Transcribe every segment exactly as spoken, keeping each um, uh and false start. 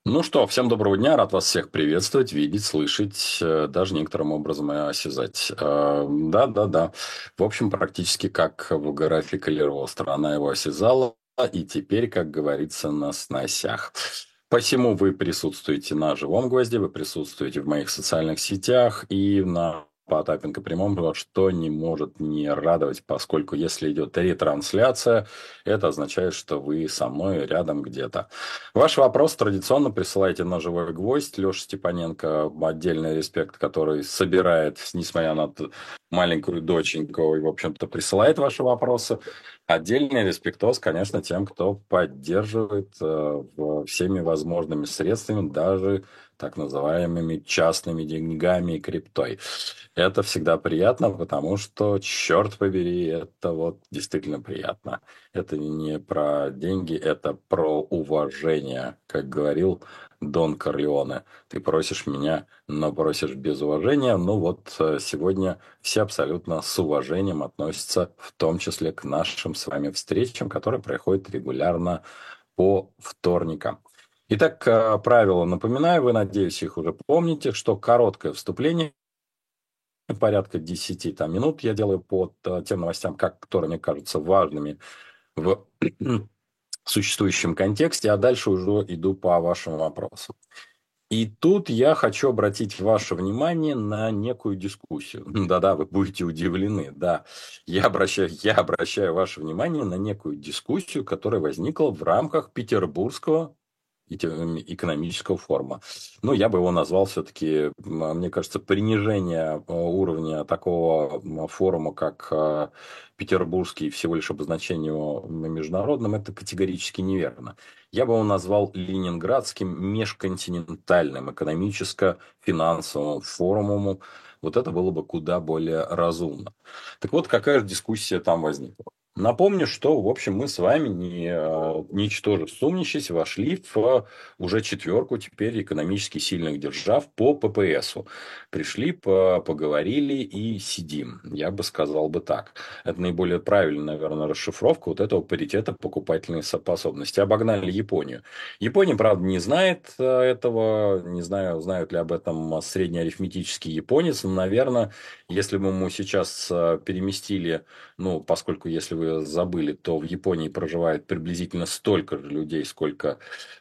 Ну что, всем доброго дня, рад вас всех приветствовать, видеть, слышать, э, даже некоторым образом и осязать. Э, Да, да, да. В общем, практически как в графике Лерова. Страна его осязала, и теперь, как говорится, на сносях. Посему вы присутствуете на «Живом гвозде», вы присутствуете в моих социальных сетях и на Потапенко прямом, что не может не радовать, поскольку если идет ретрансляция, это означает, что вы со мной рядом где-то. Ваш вопрос традиционно присылайте на «Живой гвоздь». Леша Степаненко, отдельный респект, который собирает, несмотря на т- маленькую доченьку, и, в общем-то, присылает ваши вопросы. Отдельный респектоз, конечно, тем, кто поддерживает э, в- всеми возможными средствами, даже так называемыми частными деньгами и криптой. Это всегда приятно, потому что, черт побери, это вот действительно приятно. Это не про деньги, это про уважение. Как говорил Дон Корлеоне, ты просишь меня, но просишь без уважения. Ну вот э, сегодня все абсолютно с уважением относятся, в том числе к нашим с вами встречам, которые проходят регулярно по вторникам. Итак, э, правила напоминаю, вы, надеюсь, их уже помните, что короткое вступление порядка десяти там, минут я делаю по т- тем новостям, как, которые мне кажутся важными в существующем контексте, а дальше уже иду по вашим вопросам. И тут я хочу обратить ваше внимание на некую дискуссию. Да-да, вы будете удивлены. Да, я обращаю, я обращаю ваше внимание на некую дискуссию, которая возникла в рамках Петербургского экономического форума. Ну, я бы его назвал все-таки, мне кажется, принижение э, уровня такого м, форума, как э, Петербургский, всего лишь обозначение его международным, это категорически неверно. Я бы его назвал Ленинградским межконтинентальным экономическо-финансовым форумом. Вот это было бы куда более разумно. Так вот, какая же дискуссия там возникла? Напомню, что, в общем, мы с вами, не, э, ничтоже сумнящись, вошли в э, уже четверку теперь экономически сильных держав по ППСу. Пришли, по- поговорили и сидим. Я бы сказал бы так. Это наиболее правильная, наверное, расшифровка вот этого паритета покупательной способности. Обогнали Японию. Япония, правда, не знает э, этого. Не знаю, знают ли об этом среднеарифметический японец. Но, наверное, если бы мы сейчас э, переместили, ну, поскольку, если вы забыли, то в Японии проживает приблизительно столько же людей, сколько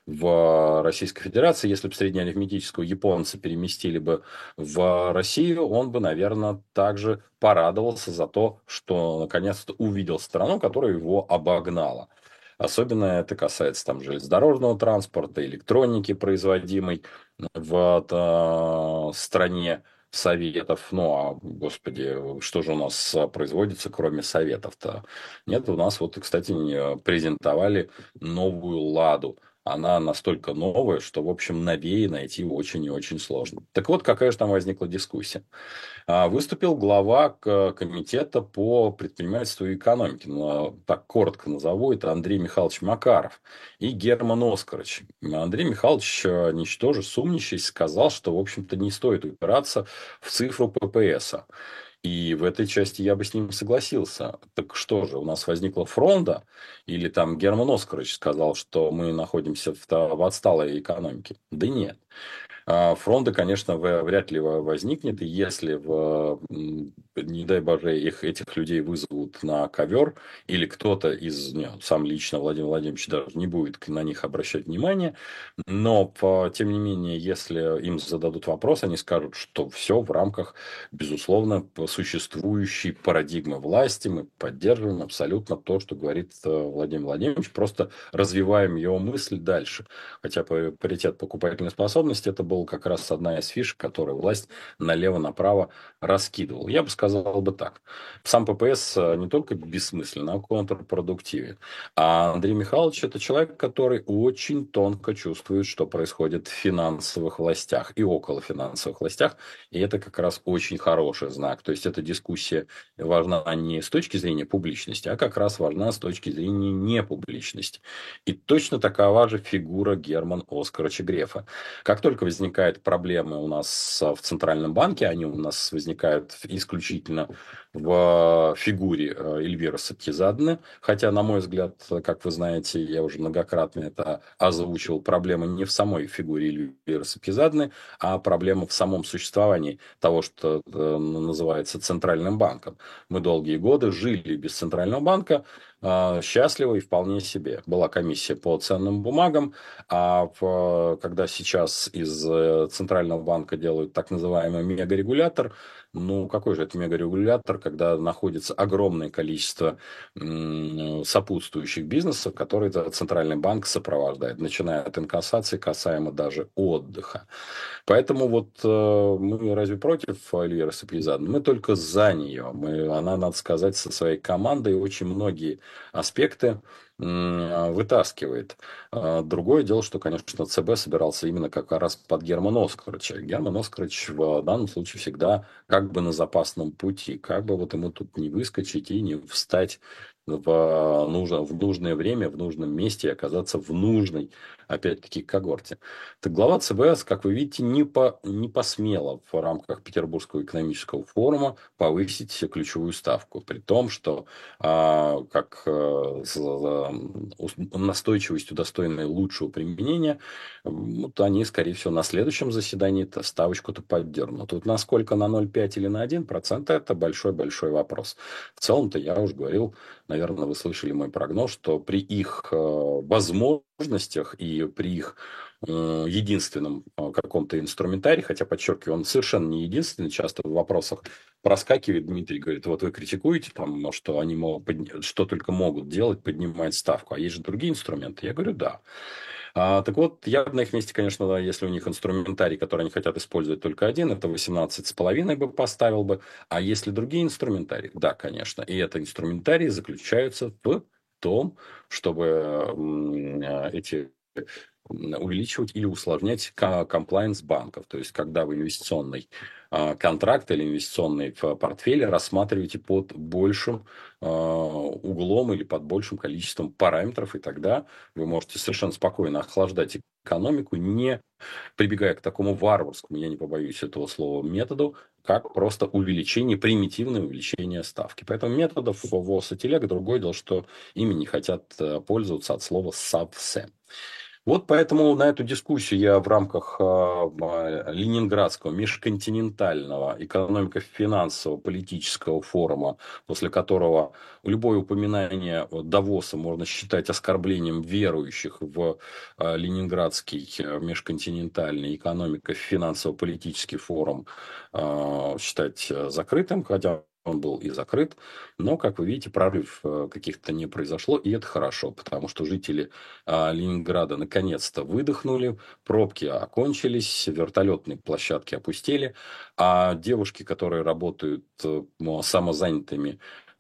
в Российской Федерации. Если бы среднеарифметического японца переместили бы в Россию, он бы, наверное, также порадовался за то, что наконец-то увидел страну, которая его обогнала. Особенно это касается там железнодорожного транспорта, электроники, производимой в э, стране Советов. Ну, а, господи, что же у нас производится, кроме Советов-то? Нет, у нас вот, кстати, не презентовали новую «Ладу». Она настолько новая, что, в общем, новее найти очень и очень сложно. Так вот, какая же там возникла дискуссия. А, Выступил глава к- комитета по предпринимательству и экономике, ну, так коротко назову, это Андрей Михайлович Макаров и Герман Оскарович. Андрей Михайлович, э, ничтоже сумнящись, сказал, что, в общем-то, не стоит упираться в цифру ППСа. И в этой части я бы с ним согласился. Так что же, у нас возникла фронта? Или там Герман Оскарович сказал, что мы находимся в, та- в отсталой экономике? Да нет. А, Фронта, конечно, в- вряд ли во- возникнет, и если, в, м, не дай боже, их, этих людей вызовут на ковер, или кто-то из, не, сам лично Владимир Владимирович даже не будет к- на них обращать внимание, но, по- тем не менее, если им зададут вопрос, они скажут, что все в рамках, безусловно, по- существующей парадигмы власти, мы поддерживаем абсолютно то, что говорит э, Владимир Владимирович, просто развиваем его мысль дальше. Хотя па- паритет покупательной способности это был как раз одна из фишек, которую власть налево-направо раскидывала. Я бы сказал бы так. Сам ППС э, не только бессмысленно, а контрпродуктивен. А Андрей Михайлович это человек, который очень тонко чувствует, что происходит в финансовых властях и около финансовых властях. И это как раз очень хороший знак. То есть эта дискуссия важна не с точки зрения публичности, а как раз важна с точки зрения непубличности. И точно такова же фигура Германа Оскаровича Грефа. Как только возникает возникают проблемы у нас в Центральном банке, они у нас возникают исключительно в фигуре э, Эльвиры Сапкизадны, хотя, на мой взгляд, как вы знаете, я уже многократно это озвучивал, проблема не в самой фигуре Эльвиры Сапкизадны, а проблема в самом существовании того, что э, называется Центральным банком. Мы долгие годы жили без Центрального банка, э, счастливо и вполне себе. Была комиссия по ценным бумагам, а в, когда сейчас из э, Центрального банка делают так называемый мегарегулятор, ну, какой же это мегарегулятор, когда находится огромное количество м, сопутствующих бизнесов, которые этот Центральный банк сопровождает, начиная от инкассации, касаемо даже отдыха. Поэтому вот э, мы разве против Эльвиры Сапкизадны? Мы только за нее. Мы, она, надо сказать, со своей командой очень многие аспекты м, вытаскивает. А другое дело, что, конечно, ЦБ собирался именно как раз под Германа Оскаровича. Герман Оскарович в данном случае всегда как бы на запасном пути, как бы вот ему тут не выскочить и не встать в, нужно, в нужное время, в нужном месте и оказаться в нужной, опять-таки, когорте. Так глава ЦБ, как вы видите, не, по, не посмела в рамках Петербургского экономического форума повысить ключевую ставку, при том, что а, как а, с, а, настойчивость удостоенная лучшего применения, вот они, скорее всего, на следующем заседании ставочку-то поддернут. Тут насколько на ноль целых пять десятых или на один процент, это большой-большой вопрос. В целом-то я уже говорил, наверное, вы слышали мой прогноз, что при их э, возможностях и при их э, единственном э, каком-то инструментарии, хотя, подчеркиваю, он совершенно не единственный, часто в вопросах проскакивает, Дмитрий говорит, вот вы критикуете, там, что они могут, подня- что только могут делать, поднимать ставку, а есть же другие инструменты. Я говорю, да. А, так вот, я бы на их месте, конечно, да, если у них инструментарий, который они хотят использовать только один, это восемнадцать с половиной бы поставил бы. А если другие инструментарии? Да, конечно. И это инструментарии заключаются в том, чтобы м, э, эти увеличивать или усложнять комплайнс банков. То есть, когда вы инвестиционный а, контракт или инвестиционный в портфеле рассматриваете под большим а, углом или под большим количеством параметров, и тогда вы можете совершенно спокойно охлаждать экономику, не прибегая к такому варварскому, я не побоюсь этого слова, методу, как просто увеличение, примитивное увеличение ставки. Поэтому методов в ВОЗ и телега, другое дело, что ими не хотят пользоваться от слова совсем. Вот поэтому на эту дискуссию я в рамках э, Ленинградского межконтинентального экономико-финансового политического форума, после которого любое упоминание Давоса можно считать оскорблением верующих в э, Ленинградский межконтинентальный экономико-финансово-политический форум, э, считать закрытым, хотя он был и закрыт, но, как вы видите, прорыв каких-то не произошло, и это хорошо, потому что жители а, Ленинграда наконец-то выдохнули, пробки окончились, вертолетные площадки опустели, а девушки, которые работают э, самозанятыми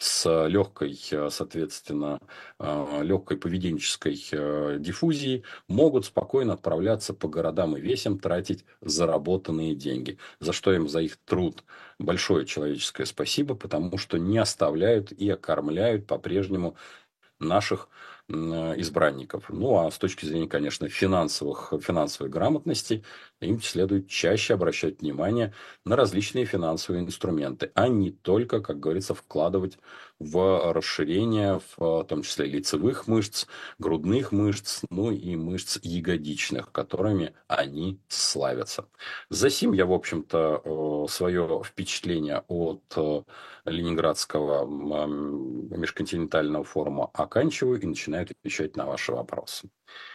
с легкой, соответственно, легкой поведенческой диффузией, могут спокойно отправляться по городам и весям, тратить заработанные деньги, за что им за их труд большое человеческое спасибо, потому что не оставляют и окормляют по-прежнему наших избранников. Ну, а с точки зрения, конечно, финансовых, финансовой грамотности, им следует чаще обращать внимание на различные финансовые инструменты, а не только, как говорится, вкладывать в расширение, в том числе лицевых мышц, грудных мышц, ну и мышц ягодичных, которыми они славятся. Засим я, в общем-то, свое впечатление от Ленинградского межконтинентального форума оканчиваю и начинаю отвечать на ваши вопросы.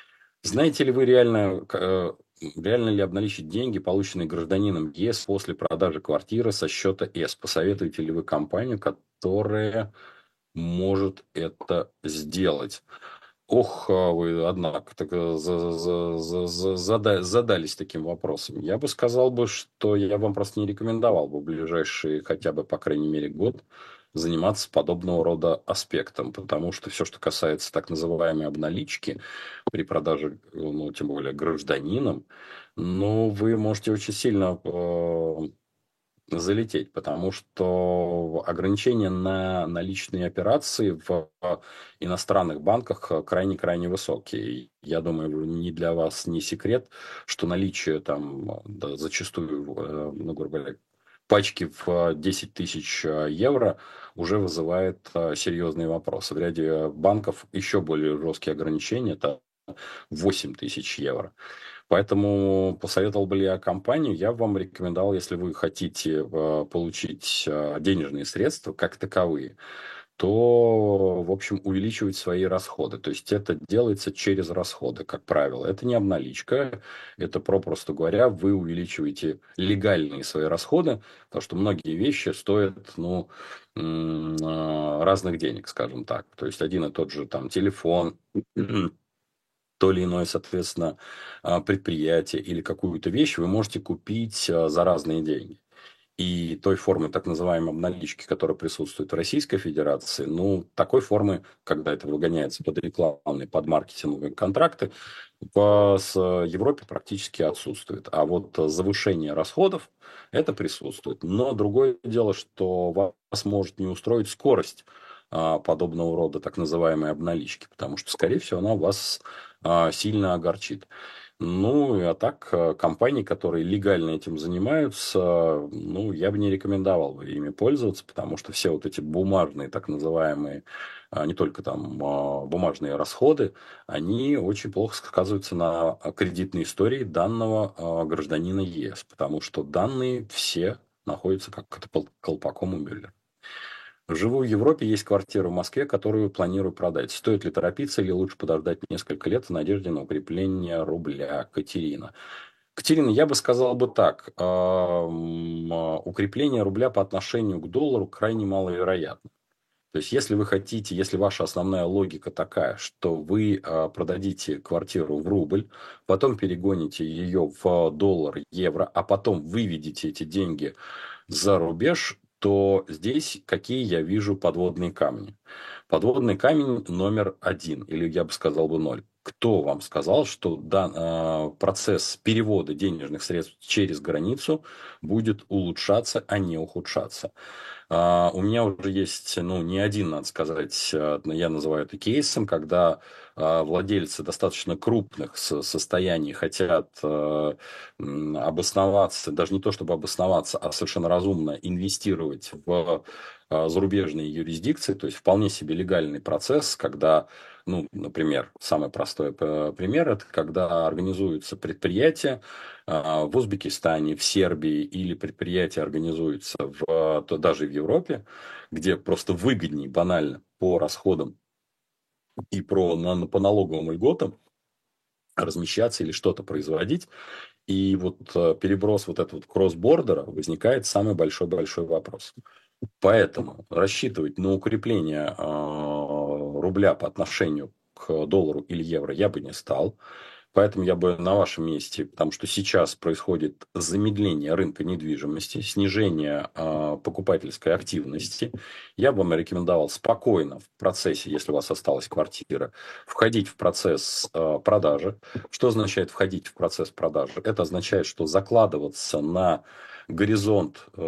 Знаете ли вы реально, реально ли обналичить деньги, полученные гражданином ЕС после продажи квартиры со счета С? Посоветуете ли вы компанию, которая может это сделать? Ох, вы, однако, так за, за, за, за, зада, задались таким вопросом. Я бы сказал бы, что я вам просто не рекомендовал бы в ближайший хотя бы, по крайней мере, год заниматься подобного рода аспектом, потому что все, что касается так называемой обналички при продаже, ну, тем более гражданинам, ну, вы можете очень сильно э, залететь, потому что ограничения на наличные операции в иностранных банках крайне-крайне высокие. Я думаю, ни для вас не секрет, что наличие там да, зачастую, э, ну, грубо говоря, пачки в десять тысяч евро уже вызывает э, серьезные вопросы. В ряде банков еще более жесткие ограничения, это восемь тысяч евро. Поэтому посоветовал бы ли я компанию, я вам рекомендовал, если вы хотите э, получить э, денежные средства как таковые, то, в общем, увеличивать свои расходы. То есть это делается через расходы, как правило. Это не обналичка, это, попросту говоря, вы увеличиваете легальные свои расходы, потому что многие вещи стоят, ну, м, э, разных денег, скажем так. То есть один и тот же там телефон, то или иное, соответственно, а, предприятие или какую-то вещь вы можете купить а, за разные деньги. И той формы так называемой обналички, которая присутствует в Российской Федерации, ну, такой формы, когда это выгоняется под рекламные, под маркетинговые контракты, в с Европе практически отсутствует. А вот завышение расходов, это присутствует. Но другое дело, что вас может не устроить скорость а, подобного рода так называемой обналички, потому что, скорее всего, она вас а, сильно огорчит. Ну, а так, э, компании, которые легально этим занимаются, ну, я бы не рекомендовал бы ими пользоваться, потому что все вот эти бумажные, так называемые, а, не только там а, бумажные расходы, они очень плохо сказываются на а, кредитной истории данного а, гражданина ЕС, потому что данные все находятся как это под колпаком у Мюллера. Живу в Европе, есть квартира в Москве, которую планирую продать. Стоит ли торопиться или лучше подождать несколько лет в надежде на укрепление рубля? Катерина. Катерина, я бы сказал бы так. ам, а, Укрепление рубля по отношению к доллару крайне маловероятно. То есть, если вы хотите, если ваша основная логика такая, что вы а, продадите квартиру в рубль, потом перегоните ее в доллар, евро, а потом выведете эти деньги за рубеж, то здесь какие я вижу подводные камни? Подводный камень номер один, или я бы сказал бы ноль. Кто вам сказал, что дан, э, процесс перевода денежных средств через границу будет улучшаться, а не ухудшаться? А, У меня уже есть, ну, не один, надо сказать, э, я называю это кейсом, когда а, владельцы достаточно крупных со- состояний хотят э, м, обосноваться, даже не то чтобы обосноваться, а совершенно разумно инвестировать в а, зарубежные юрисдикции, то есть вполне себе легальный процесс, когда, ну, например, самый простой п- пример, это когда организуются предприятия, а, в Узбекистане, в Сербии или предприятия организуются в, то даже в Европе, где просто выгоднее банально по расходам и про, на, по налоговым льготам размещаться или что-то производить. И вот э, переброс вот этого вот кросс-бордера возникает самый большой-большой вопрос. Поэтому рассчитывать на укрепление э, рубля по отношению к доллару или евро я бы не стал. Поэтому я бы на вашем месте, потому что сейчас происходит замедление рынка недвижимости, снижение э, покупательской активности, я бы вам рекомендовал спокойно в процессе, если у вас осталась квартира, входить в процесс э, продажи. Что означает входить в процесс продажи? Это означает, что закладываться на горизонт э,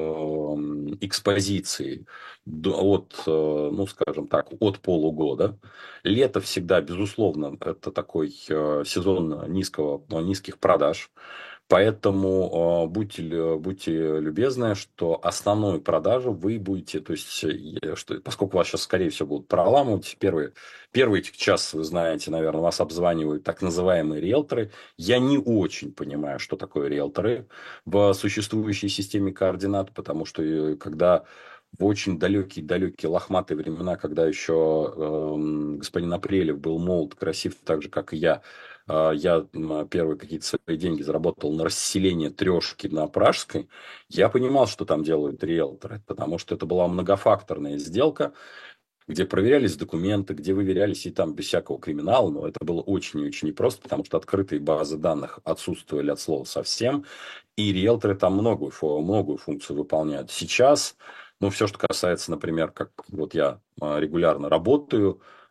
экспозиции до- от, э, ну, скажем так, от полугода. Лето всегда, безусловно, это такой э, сезон низкого, э, низких продаж. Поэтому э, будьте, лю- будьте любезны, что основную продажу вы будете, то есть, э, что, поскольку вас сейчас, скорее всего, будут проламывать, первые, первый час, вы знаете, наверное, вас обзванивают так называемые риэлторы. Я не очень понимаю, что такое риэлторы в существующей системе координат, потому что э, когда в очень далекие-далекие лохматые времена, когда еще э, господин Апрелев был молод, красив, так же, как и я, э, я м, первые какие-то свои деньги заработал на расселение трешки на Пражской, я понимал, что там делают риэлторы, потому что это была многофакторная сделка, где проверялись документы, где выверялись и там без всякого криминала, но это было очень и очень непросто, потому что открытые базы данных отсутствовали от слова совсем, и риэлторы там многую, фу- многую функцию выполняют. Сейчас, ну, все, что касается, например, как вот я а, регулярно работаю,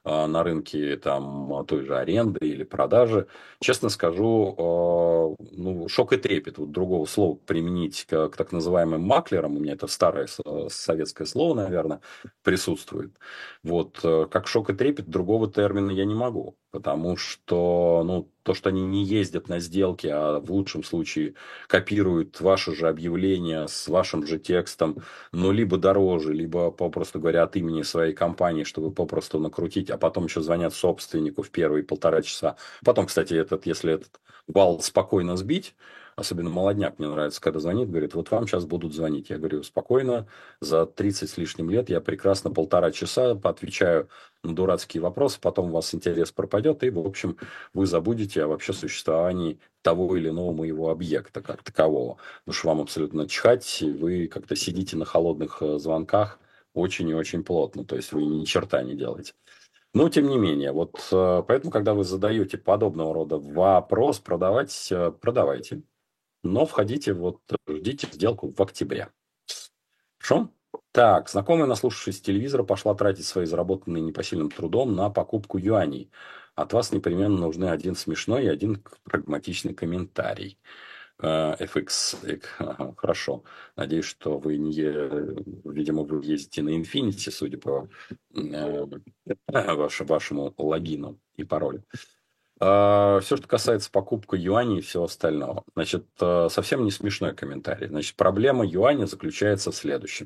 а, на рынке там а, той же аренды или продажи. Честно скажу, а, ну, шок и трепет, вот другого слова применить к, к так называемым маклерам, у меня это старое со- советское слово, наверное, присутствует. Вот, э, как шок и трепет, другого термина я не могу, потому что, ну, то, что они не ездят на сделки, а в лучшем случае копируют ваше же объявление с вашим же текстом, но либо дороже, либо, попросту говоря, от имени своей компании, чтобы попросту накрутить, а потом еще звонят собственнику в первые полтора часа. Потом, кстати, этот, если этот вал спокойно сбить, особенно молодняк мне нравится, когда звонит, говорит, вот вам сейчас будут звонить. Я говорю, спокойно, за тридцать с лишним лет я прекрасно полтора часа поотвечаю на дурацкие вопросы, потом у вас интерес пропадет, и, в общем, вы забудете о вообще существовании того или иного моего объекта как такового. Потому что вам абсолютно чихать, и вы как-то сидите на холодных э, звонках очень и очень плотно, то есть вы ни черта не делаете. Но, тем не менее, вот э, поэтому, когда вы задаете подобного рода вопрос, продавать, э, продавайте, но входите, вот, ждите сделку в октябре. Хорошо? Так, знакомая, наслушавшись телевизора, пошла тратить свои заработанные непосильным трудом на покупку юаней. От вас непременно нужны один смешной и один прагматичный комментарий. Э, эф икс, э, ага, хорошо. Надеюсь, что вы не, е- видимо, вы ездите на Infinity, судя по э, ваш- вашему логину и паролю. Все, что касается покупки юаней и всего остального. Значит, э, совсем не смешной комментарий. Значит, проблема юаня заключается в следующем.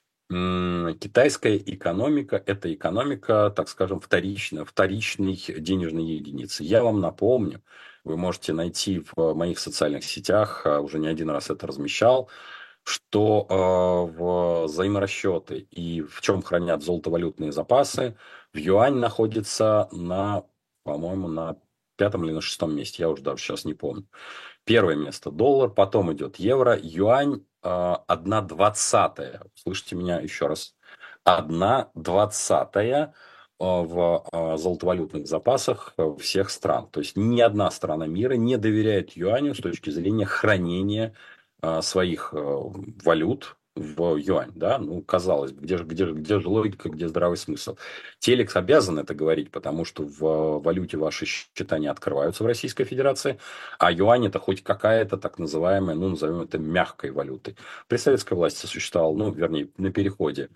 М, Китайская экономика – это экономика, так скажем, вторична, вторичной денежной единицы. Я вам напомню, вы можете найти в моих социальных сетях, а, уже не один раз это размещал, что э, в взаиморасчеты и в чем хранят золотовалютные запасы, в юань находится на, по-моему, на пятом или на шестом месте, я уже даже сейчас не помню. Первое место доллар, потом идет евро, юань э, одна двадцатая. Слышите меня еще раз? Одна двадцатая э, в э, золотовалютных запасах э, всех стран. То есть ни одна страна мира не доверяет юаню с точки зрения хранения э, своих э, валют в юань, да, ну, казалось бы, где же, где же, где же логика, где здравый смысл? Телекс обязан это говорить, потому что в валюте ваши счета не открываются в Российской Федерации, а юань это хоть какая-то так называемая, ну, назовем это мягкой валютой. При советской власти существовал, ну, вернее, на переходе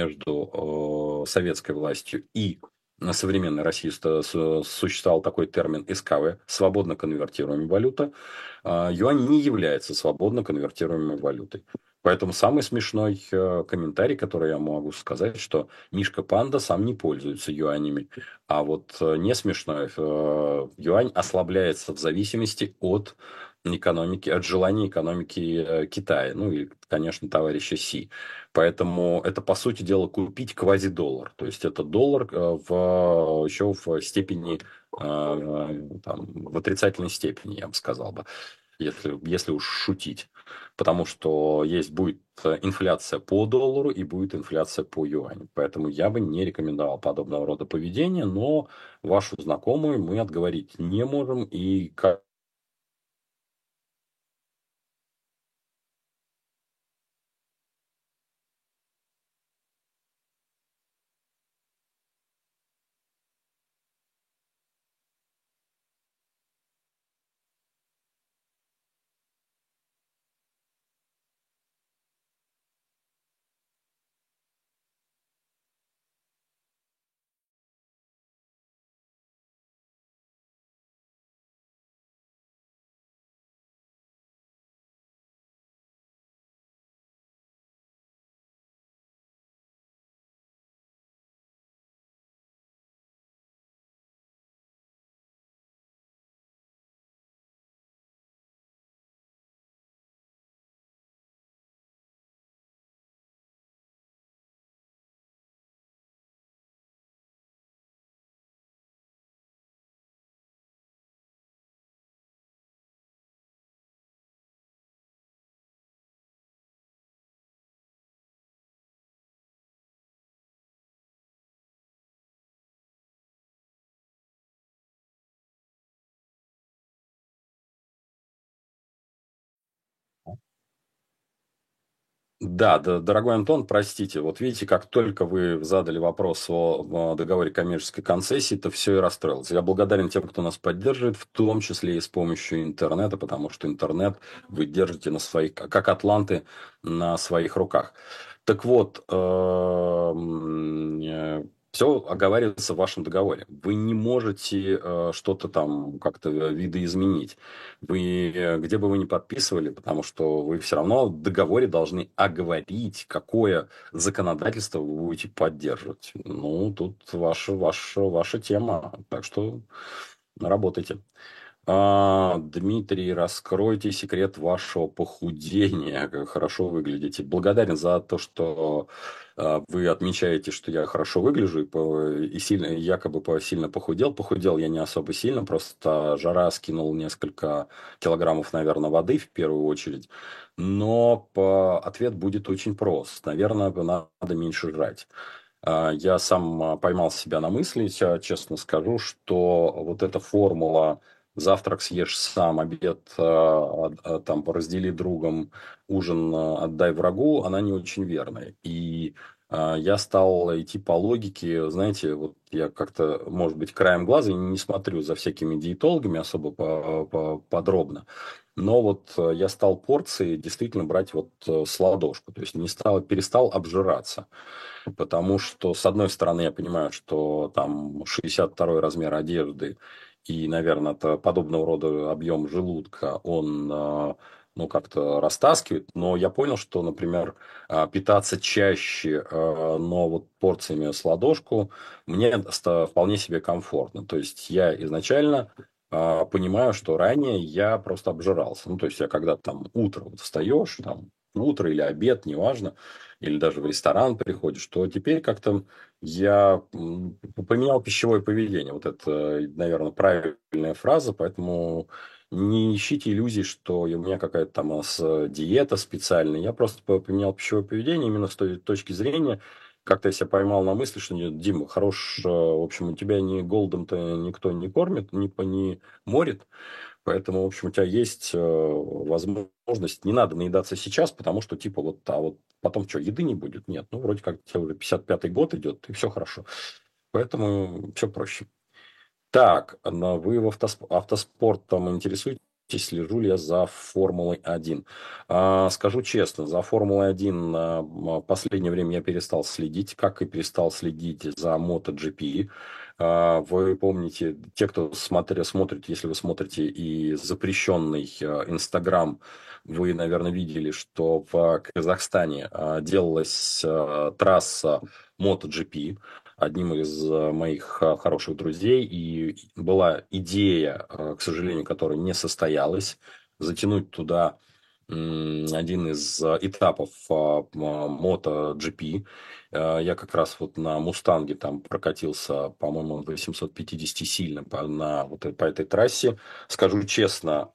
между э, советской властью и на современной России существовал такой термин эс ка вэ – свободно конвертируемая валюта. А юань не является свободно конвертируемой валютой. Поэтому самый смешной э, комментарий, который я могу сказать, что Мишка Панда сам не пользуется юанями. А вот э, не смешной, э, юань ослабляется в зависимости от экономики, от желания экономики э, Китая, ну и, конечно, товарища Си. Поэтому это, по сути дела, купить квазидоллар. То есть это доллар э, в, еще в степени, э, там, в отрицательной степени, я бы сказал бы, если, если уж шутить. Потому что есть будет э, инфляция по доллару и будет инфляция по юаню. Поэтому я бы не рекомендовал подобного рода поведения, но вашу знакомую мы отговорить не можем. И как Да, да, дорогой Антон, простите, вот видите, как только вы задали вопрос о, о договоре коммерческой концессии, то все и расстроилось. Я благодарен тем, кто нас поддерживает, в том числе и с помощью интернета, потому что интернет вы держите на своих, как атланты, на своих руках. Так вот, все оговаривается в вашем договоре. Вы не можете э, что-то там как-то видоизменить. Вы, э, где бы вы ни подписывали, потому что вы все равно в договоре должны оговорить, какое законодательство вы будете поддерживать. Ну, тут ваша, ваша, ваша тема. Так что работайте. А, Дмитрий, раскройте секрет вашего похудения. Как хорошо выглядите. Благодарен за то, что а, вы отмечаете, что я хорошо выгляжу и, по- и сильно, якобы по- сильно похудел. Похудел я не особо сильно, просто жара скинул несколько килограммов, наверное, воды в первую очередь. Но по... ответ будет очень прост. Наверное, надо меньше жрать. А, Я сам а, поймал себя на мысли, я честно скажу, что вот эта формула завтрак съешь сам, обед а, а, там раздели другом, ужин а, отдай врагу, она не очень верная. И а, я стал идти по логике, знаете, вот я как-то, может быть, краем глаза не смотрю за всякими диетологами особо по- по- подробно, но вот э, я стал порции действительно брать вот э, с ладошку, то есть не стал, перестал обжираться. Потому что, с одной стороны, я понимаю, что там шестьдесят второй размер одежды и, наверное, это подобного рода объем желудка, он э, ну, как-то растаскивает. Но я понял, что, например, э, питаться чаще, э, но вот порциями с ладошку мне ста- вполне себе комфортно. То есть я изначально э, понимаю, что ранее я просто обжирался. Ну, то есть я когда там утром вот встаешь, там утро или обед, неважно, или даже в ресторан приходишь, то теперь как-то я м, поменял пищевое поведение. Вот это, наверное, правильная фраза, поэтому не ищите иллюзий, что у меня какая-то там а, с- диета специальная. Я просто по- поменял пищевое поведение именно с той точки зрения, как-то я себя поймал на мысли, что, нет, Дима, хорош, э, в общем, у тебя ни голодом-то никто не кормит, не, по- не морит, поэтому, в общем, у тебя есть э, возможность, не надо наедаться сейчас, потому что, типа, вот, а вот потом что, еды не будет? Нет, ну, вроде как тебе уже пятьдесят пятый год идет, и все хорошо. Поэтому все проще. Так, но вы в автосп- автоспортом интересуетесь? Слежу ли я за Формулой один? А, скажу честно, за Формулой один а, м, последнее время я перестал следить, как и перестал следить за MotoGP. А, вы помните, те, кто смотря, смотрит, если вы смотрите и запрещенный а, Инстаграм, вы, наверное, видели, что в Казахстане а, делалась а, трасса MotoGP одним из э, моих э, хороших друзей, и была идея, э, к сожалению, которая не состоялась, затянуть туда м, один из э, этапов э, м, MotoGP. Э, Я как раз вот на Мустанге там прокатился, по-моему, восемьсот пятьдесят сильно по, на, вот, э- по этой трассе. Скажу честно,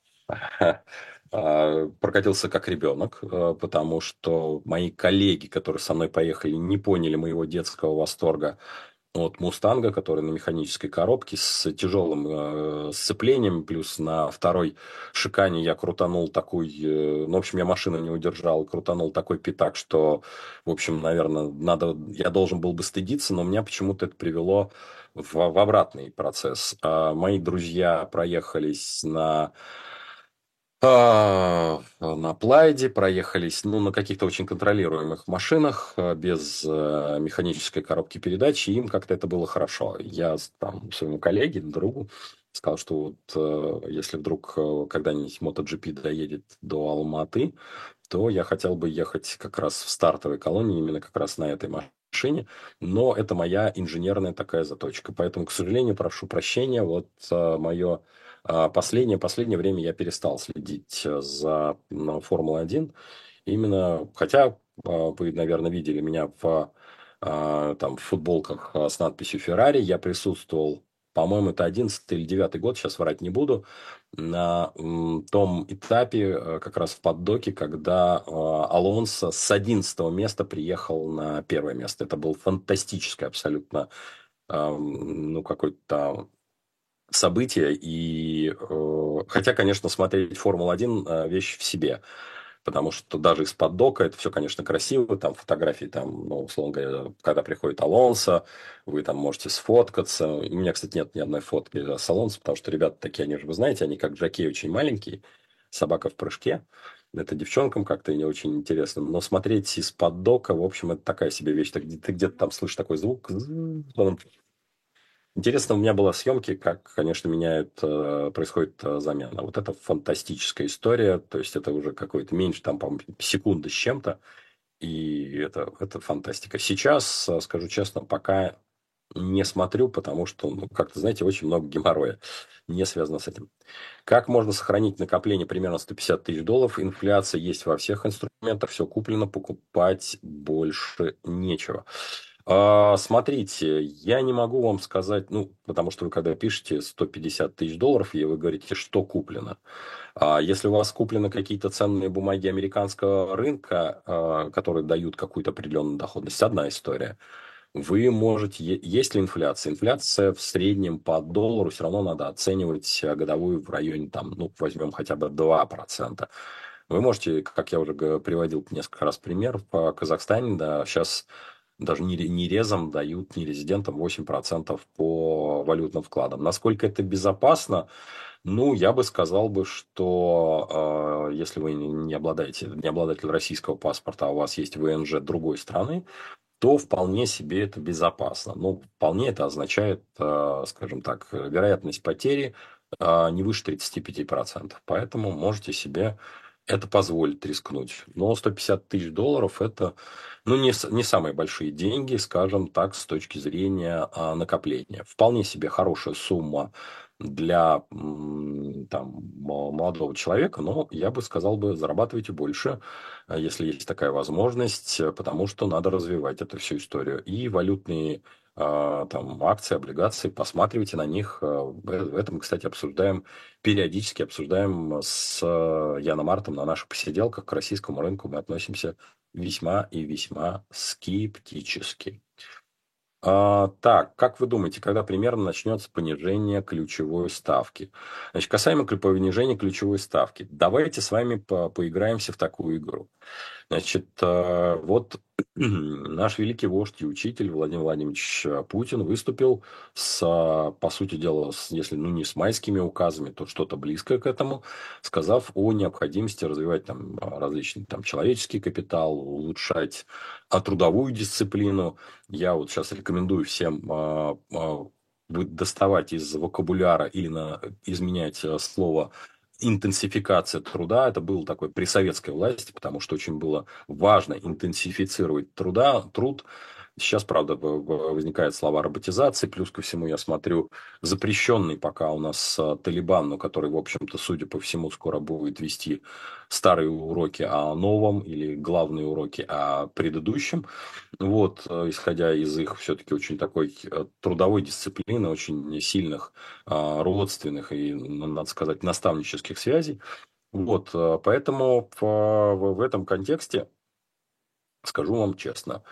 а, прокатился как ребенок, э, потому что мои коллеги, которые со мной поехали, не поняли моего детского восторга от «Мустанга», который на механической коробке с тяжелым э, сцеплением, плюс на второй шикане я крутанул такой, э, ну, в общем, я машину не удержал, крутанул такой пятак, что, в общем, наверное, надо, я должен был бы стыдиться, но меня почему-то это привело в, в обратный процесс. А мои друзья проехались на а, на Плайде, проехались, ну, на каких-то очень контролируемых машинах, а, без э, механической коробки передач, и им как-то это было хорошо. Я с- там своему коллеге, другу сказал, что вот э, если вдруг э, когда-нибудь MotoGP доедет до Алматы, то я хотел бы ехать как раз в стартовой колонии, именно как раз на этой машине, но это моя инженерная такая заточка. Поэтому, к сожалению, прошу прощения, вот мое а Последнее, последнее время я перестал следить э, за м, Формулой-один. Именно, хотя а, вы, наверное, видели меня в, а, там, в футболках а, с надписью «Феррари». Я присутствовал, по-моему, это одиннадцатый или девятый год, сейчас врать не буду, на м, том этапе, э, как раз в поддоке, когда а, Алонсо с одиннадцатого места приехал на первое место. Это был фантастический абсолютно а, м, ну, какой-то события. И, э, хотя, конечно, смотреть Формулу-один э, вещь в себе. Потому что даже из-под дока это все, конечно, красиво, там фотографии, там, ну, условно говоря, когда приходит Алонсо, вы там можете сфоткаться. У меня, кстати, нет ни одной фотки с Алонсо, потому что ребята такие, они же, вы знаете, они как Жокей очень маленькие, собака в прыжке. Это девчонкам как-то не очень интересно. Но смотреть из-под дока, в общем, это такая себе вещь. Ты, где- ты где-то там слышишь такой звук. Он Интересно, у меня было съемки, как, конечно, меняет, э, происходит э, замена. Вот это фантастическая история, то есть это уже какой-то меньше, там, по-моему, секунды с чем-то, и это, это фантастика. Сейчас, э, скажу честно, пока не смотрю, потому что, ну, как-то, знаете, очень много геморроя не связано с этим. Как можно сохранить накопление примерно сто пятьдесят тысяч долларов? Инфляция есть во всех инструментах, все куплено, покупать больше нечего. А, смотрите, я не могу вам сказать, ну, потому что вы когда пишете сто пятьдесят тысяч долларов, и вы говорите, что куплено. А если у вас куплены какие-то ценные бумаги американского рынка, а, которые дают какую-то определенную доходность, одна история. Вы можете, е- есть ли инфляция? Инфляция в среднем по доллару все равно надо оценивать э, годовую в районе, там, ну, возьмем хотя бы два процента. Вы можете, как я уже г- приводил несколько раз пример, по Казахстане, да, сейчас даже не, ре- не резом дают, не резидентам восемь процентов по валютным вкладам. Насколько это безопасно? Ну, я бы сказал бы, что э, если вы не не обладаете, не обладатель российского паспорта, а у вас есть вэ эн жэ другой страны, то вполне себе это безопасно. Ну, вполне это означает, э, скажем так, э, вероятность потери э, не выше тридцати пяти процентов. Поэтому можете себе это позволить рискнуть. Но сто пятьдесят тысяч долларов – это, ну, не, с- не самые большие деньги, скажем так, с точки зрения а, накопления. Вполне себе хорошая сумма для м, там, мо- молодого человека, но я бы сказал бы, зарабатывайте больше, а, если есть такая возможность, э, потому что надо развивать эту всю историю. И валютные а, там, акции, облигации, посматривайте на них. а, В в этом, кстати, обсуждаем, периодически обсуждаем с э, Яном Артом на наших посиделках к российскому рынку. Мы относимся весьма и весьма скептически. А, так, как вы думаете, когда примерно начнется понижение ключевой ставки? Значит, касаемо клю- понижения ключевой ставки, давайте с вами по- поиграемся в такую игру. Значит, э, вот наш великий вождь и учитель Владимир Владимирович э, Путин выступил с, э, по сути дела, с- если ну, не с майскими указами, то что-то близкое к этому, сказав о необходимости развивать там э, различный там, человеческий капитал, улучшать а, трудовую дисциплину. Я вот сейчас рекомендую всем а, а, вы- доставать из вокабуляра или на, изменять э, слово интенсификация труда. Это было такое при советской власти, потому что очень было важно интенсифицировать труда, труд. Сейчас, правда, в- в- возникают слова роботизации. Плюс ко всему, я смотрю, запрещенный пока у нас э, Талибан, но который, в общем-то, судя по всему, скоро будет вести старые уроки о новом или главные уроки о предыдущем. Вот, э, исходя из их все-таки очень такой э, трудовой дисциплины, очень сильных а, родственных и, н- надо сказать, наставнических связей. Вот, э, поэтому в, в в этом контексте скажу вам честно,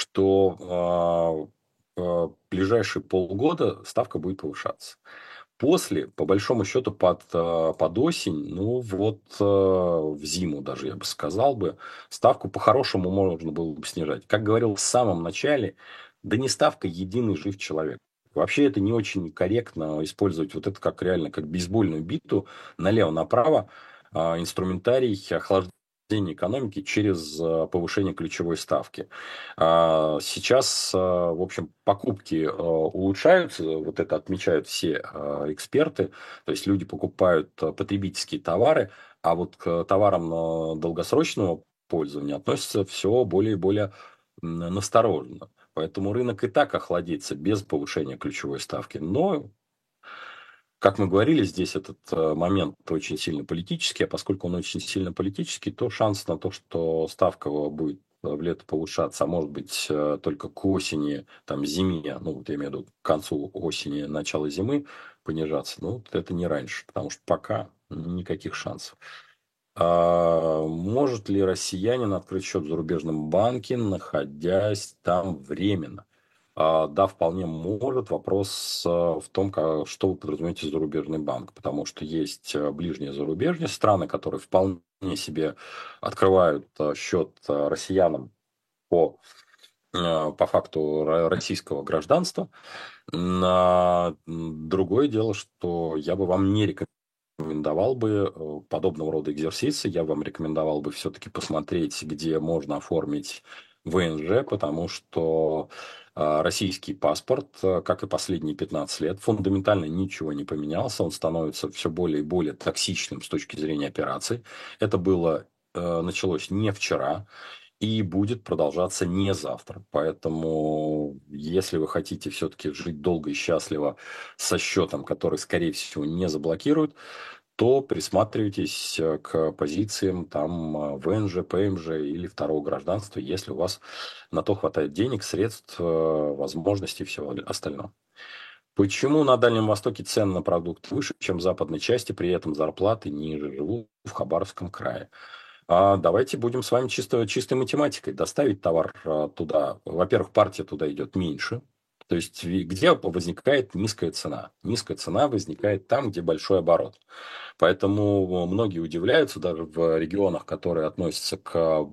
что а, а, ближайшие полгода ставка будет повышаться. После, по большому счету, под, а, под осень, ну вот а, в зиму даже, я бы сказал бы, ставку по-хорошему можно было бы снижать. Как говорил в самом начале, да не ставка единый жив человек. Вообще это не очень корректно использовать вот это как реально, как бейсбольную биту налево-направо, а, инструментарий охлаждения экономики через а, повышение ключевой ставки. А, Сейчас, а, в общем, покупки а, улучшаются, вот это отмечают все а, эксперты, то есть люди покупают а, потребительские товары, а вот к товарам а, долгосрочного пользования относятся все более и более м, настороженно. Поэтому рынок и так охладится без повышения ключевой ставки. Но как мы говорили, здесь этот э, момент очень сильно политический, а поскольку он очень сильно политический, то шанс на то, что ставка будет э, в лето повышаться, а может быть э, только к осени, там, зиме, ну, вот я имею в виду к концу осени, начало зимы понижаться, ну, вот это не раньше, потому что пока никаких шансов. А может ли россиянин открыть счет в зарубежном банке, находясь там временно? А, Да, вполне может. Вопрос э, в том, ка- что вы подразумеваете зарубежный банк. Потому что есть э, ближние зарубежные страны, которые вполне себе открывают э, счет э, россиянам по, э, по факту ро- российского гражданства. На м, другое дело, что я бы вам не рекомендовал бы э, подобного рода экзерсисы. Я вам рекомендовал бы все-таки посмотреть, где можно оформить вэ эн жэ, потому что э, российский паспорт, э, как и последние пятнадцать лет, фундаментально ничего не поменялся. Он становится все более и более токсичным с точки зрения операций. Это было э, началось не вчера и будет продолжаться не завтра. Поэтому, если вы хотите все-таки жить долго и счастливо со счетом, который, скорее всего, не заблокируют, то присматривайтесь э, к позициям там э, вэ эн жэ, пэ эм жэ или второго гражданства, если у вас на то хватает денег, средств, э, возможностей и всего остального. Почему на Дальнем Востоке цены на продукты выше, чем в западной части, при этом зарплаты ниже? Живу в Хабаровском крае. А давайте будем с вами чисто, чистой математикой. Доставить товар а, туда. Во-первых, партия туда идет меньше. То есть, ви- где возникает низкая цена? Низкая цена возникает там, где большой оборот. Поэтому многие удивляются, даже в регионах, которые относятся к,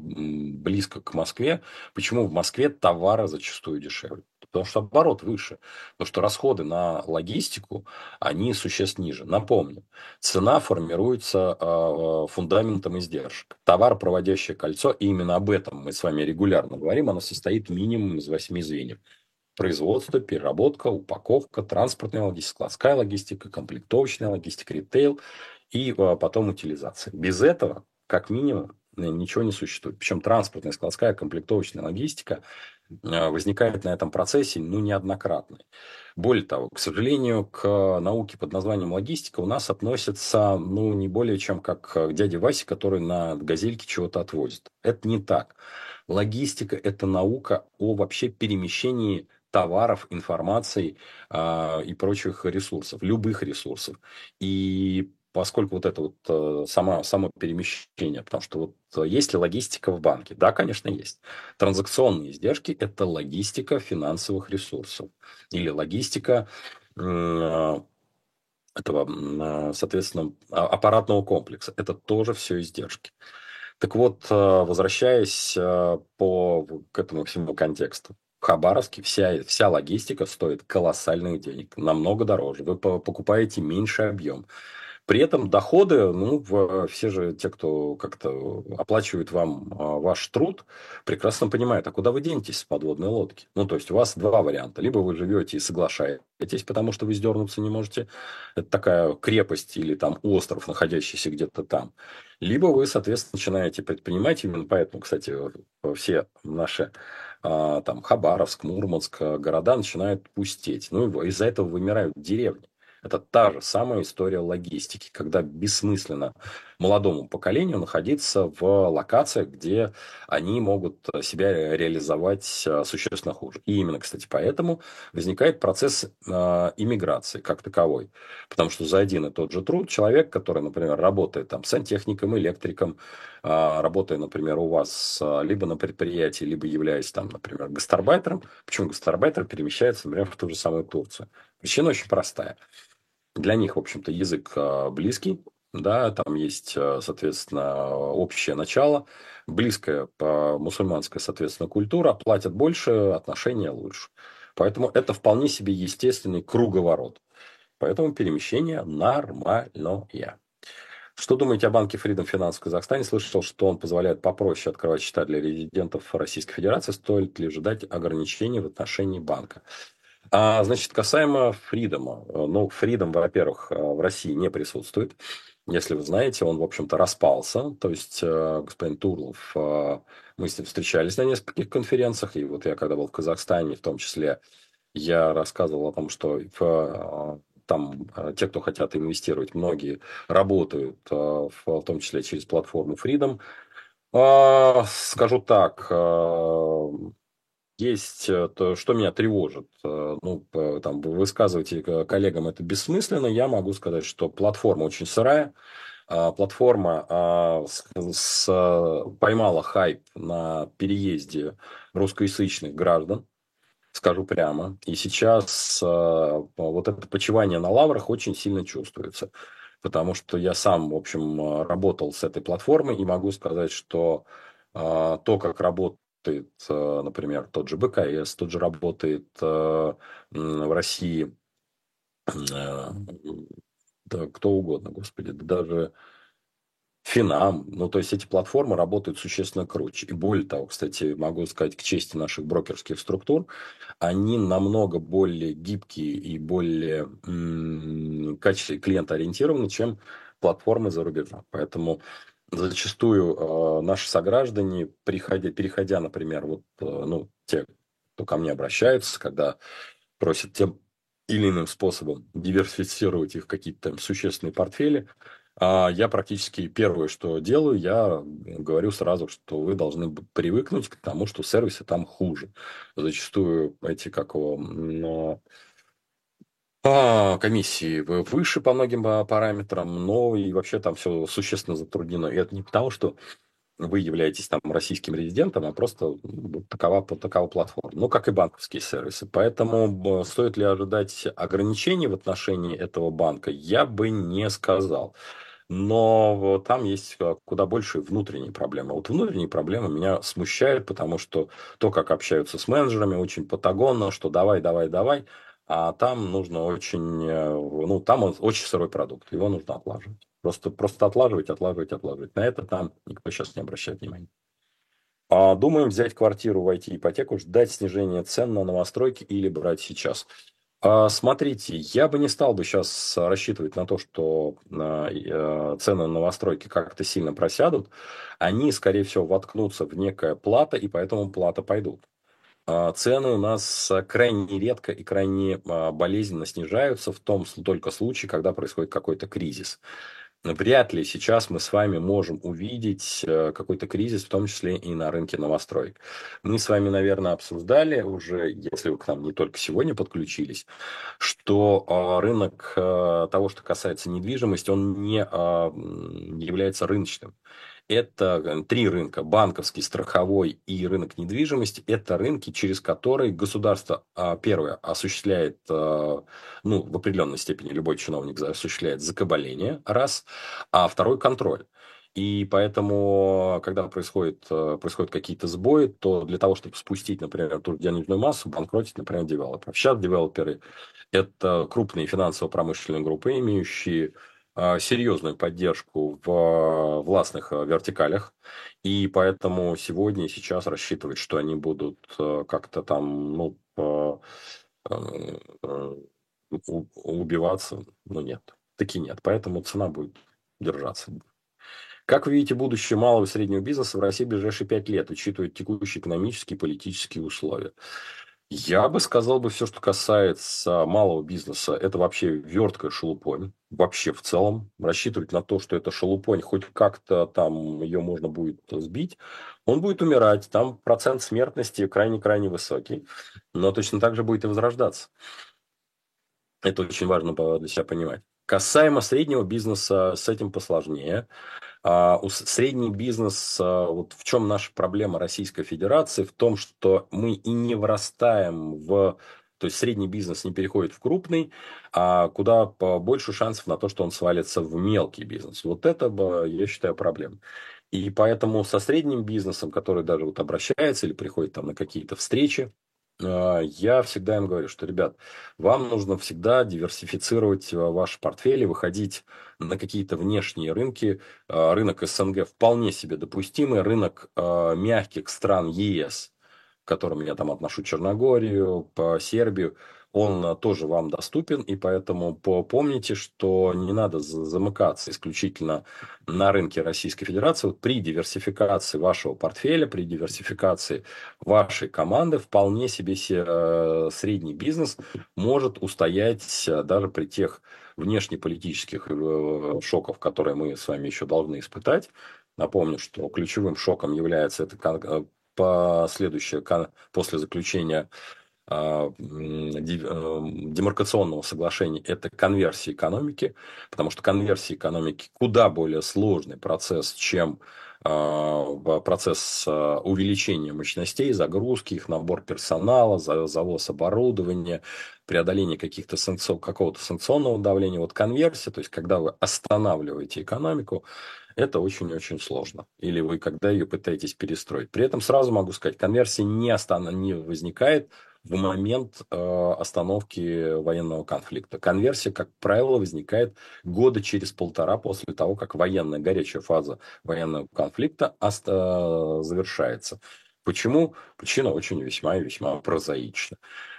м, близко к Москве, почему в Москве товары зачастую дешевле. Потому что оборот выше. Потому что расходы на логистику, они существенно ниже. Напомню, цена формируется э, фундаментом издержек. Товаропроводящее кольцо, и именно об этом мы с вами регулярно говорим, оно состоит минимум из восьми звеньев. Производство, переработка, упаковка, транспортная логистика, складская логистика, комплектовочная логистика, ритейл и а, потом утилизация. Без этого, как минимум, э, ничего не существует. Причем транспортная, складская, комплектовочная логистика а, возникает на этом процессе ну, неоднократно. Более того, к сожалению, к науке под названием логистика у нас относятся ну, не более чем как к дяде Васе, который на газельке чего-то отвозит. Это не так. Логистика – это наука о вообще перемещении товаров, информации а, и прочих ресурсов, любых ресурсов. И поскольку вот это вот э, сама, само перемещение, потому что вот э, есть ли логистика в банке? Да, конечно, есть. Транзакционные издержки – это логистика финансовых ресурсов или логистика м, этого, м, соответственно, а- аппаратного комплекса. Это тоже все издержки. Так вот, э, возвращаясь э, по, к этому всему контексту. В Хабаровске вся, вся логистика стоит колоссальных денег, намного дороже. Вы по- покупаете меньше объем. При этом доходы, ну, в- все же те, кто как-то оплачивает вам а, ваш труд, прекрасно понимают, а куда вы денетесь с подводной лодки? Ну, то есть, у вас два варианта. Либо вы живете и соглашаетесь, потому что вы сдернуться не можете. Это такая крепость или там остров, находящийся где-то там. Либо вы, соответственно, начинаете предпринимать. Именно поэтому, кстати, все наши а, там Хабаровск, Мурманск, а, города начинают пустеть. Ну, и из-за этого вымирают деревни. Это та же самая история логистики, когда бессмысленно молодому поколению находиться в локациях, где они могут себя реализовать э, существенно хуже. И именно, кстати, поэтому возникает процесс э, иммиграции как таковой. Потому что за один и тот же труд человек, который, например, работает там сантехником, электриком, э, работая, например, у вас э, либо на предприятии, либо являясь там, например, гастарбайтером, почему гастарбайтер перемещается, например, в ту же самую Турцию? Причина очень простая. Для них, в общем-то, язык а, близкий, да, там есть, а, соответственно, общее начало, близкая по мусульманская, соответственно, культура, платят больше, отношения лучше. Поэтому это вполне себе естественный круговорот. Поэтому перемещение нормальное. Что думаете о банке Freedom Finance в Казахстане? Слышал, что он позволяет попроще открывать счета для резидентов Российской Федерации. Стоит ли ожидать ограничений в отношении банка? А, значит, касаемо Фридома. Э, Ну, Фридом, во-первых, э, в России не присутствует. Если вы знаете, он, в общем-то, распался. То есть, э, господин Турлов, э, мы с ним встречались на нескольких конференциях. И вот я, когда был в Казахстане, в том числе, я рассказывал о том, что в, э, там э, те, кто хотят инвестировать, многие работают, э, в, в том числе через платформу Freedom. А, Скажу так, э, есть э, то, что меня тревожит. Э, Ну, п- там, вы высказываете к- коллегам это бессмысленно. Я могу сказать, что платформа очень сырая. А, Платформа а, с- с- э, поймала хайп на переезде русскоязычных граждан. скажу прямо. И сейчас э, вот это почивание на лаврах очень сильно чувствуется. Потому что я сам, в общем, э, работал с этой платформой и могу сказать, что э, то, как работает, э, например, тот же бэ ка эс, тот же работает э, м, в России, э, да, кто угодно, господи, да даже Финам, ну, то есть эти платформы работают существенно круче. И более того, кстати, могу сказать к чести наших брокерских структур, они намного более гибкие и более м, качественно клиентоориентированы, чем платформы за рубежом. Поэтому зачастую э, наши сограждане, приходя, переходя, например, вот, э, ну, те, кто ко мне обращаются, когда просят тем или иным способом диверсифицировать их какие-то там существенные портфели, а я практически первое, что делаю, я говорю сразу, что вы должны б- привыкнуть к тому, что сервисы там хуже. Зачастую эти, как его, но, а, комиссии в- выше по многим а, параметрам, но и вообще там все существенно затруднено. И это не потому, что вы являетесь там российским резидентом, а просто вот такова, вот такова платформа. Ну, как и банковские сервисы. Поэтому б, стоит ли ожидать ограничений в отношении этого банка, я бы не сказал. Но вот там есть э, куда больше внутренние проблемы. Вот внутренние проблемы меня смущают, потому что то, как общаются с менеджерами, очень патагонно, что давай, давай, давай, а там нужно очень, э, ну, там он очень сырой продукт, его нужно отлаживать. Просто, просто отлаживать, отлаживать, отлаживать. На это там никто сейчас не обращает внимания. А думаем взять квартиру, войти ипотеку, ждать снижения цен на новостройки или брать сейчас. А, смотрите, я бы не стал бы сейчас рассчитывать на то, что а, и, э, цены на новостройки как-то сильно просядут. Они, скорее всего, воткнутся в некое плата, и поэтому плата пойдут. А, Цены у нас а, крайне редко и крайне а, болезненно снижаются в том с- только случае, когда происходит какой-то кризис. Вряд ли сейчас мы с вами можем увидеть э, какой-то кризис, в том числе и на рынке новостроек. Мы с вами, наверное, обсуждали уже, если вы к нам не только сегодня подключились, что а, рынок а, того, что касается недвижимости, он не а, м, является рыночным. Это э, три рынка: банковский, страховой и рынок недвижимости. Это рынки, через которые государство, а, первое, осуществляет, а, ну, в определенной степени любой чиновник за- осуществляет закабаление, раз, а второй контроль. И поэтому, когда происходит, э, происходят какие-то сбои, то для того, чтобы спустить, например, ту же денежную массу, банкротить, например, девелопер. Сейчас девелоперы — это крупные финансово-промышленные группы, имеющие а, серьезную поддержку в а, властных а, вертикалях, и поэтому сегодня и сейчас рассчитывать, что они будут а, как-то там, ну, а, а, а, у- убиваться, ну, нет, таки нет. Поэтому цена будет держаться. Как вы видите будущее малого и среднего бизнеса в России в ближайшие пять лет, учитывая текущие экономические и политические условия? Я бы сказал бы, все, что касается малого бизнеса, это вообще верткая шелупонь. Вообще в целом. Рассчитывать на то, что эта шелупонь хоть как-то там ее можно будет сбить, он будет умирать. Там процент смертности крайне-крайне высокий. Но точно так же будет и возрождаться. Это очень важно по- для себя понимать. Касаемо среднего бизнеса, с этим посложнее. А, у с- средний бизнес, а, вот в чем наша проблема Российской Федерации, в том, что мы и не вырастаем в... То есть средний бизнес не переходит в крупный, а куда по- больше шансов на то, что он свалится в мелкий бизнес. Вот это, бы, я считаю, проблема. И поэтому со средним бизнесом, который даже вот обращается или приходит там на какие-то встречи, а, я всегда им говорю, что, ребят, вам нужно всегда диверсифицировать а, ваши портфели, выходить на какие-то внешние рынки. А, Рынок эс эн гэ вполне себе допустимый, рынок а, мягких стран е эс, к которым я там отношу Черногорию, по Сербию, он а, тоже вам доступен, и поэтому по- помните, что не надо за- замыкаться исключительно на рынке Российской Федерации. Вот при диверсификации вашего портфеля, при диверсификации вашей команды вполне себе се- э, средний бизнес может устоять э, даже при тех внешнеполитических э, шоков, которые мы с вами еще должны испытать. Напомню, что ключевым шоком является это кон- э, последующее кон- после заключения а, м, ди- э, демаркационного соглашения — это конверсия экономики, потому что конверсия экономики куда более сложный процесс, чем а, в процесс а, увеличения мощностей, загрузки их, набор персонала, за- завоз оборудования, преодоление каких-то санкци- какого-то санкционного давления. Вот конверсия, то есть когда вы останавливаете экономику, это очень-очень сложно. Или вы когда ее пытаетесь перестроить. При этом сразу могу сказать, конверсия не, остан- не возникает в момент э, остановки военного конфликта. Конверсия, как правило, возникает года через полтора после того, как военная горячая фаза военного конфликта оста- завершается. Почему? Причина очень весьма и весьма прозаична.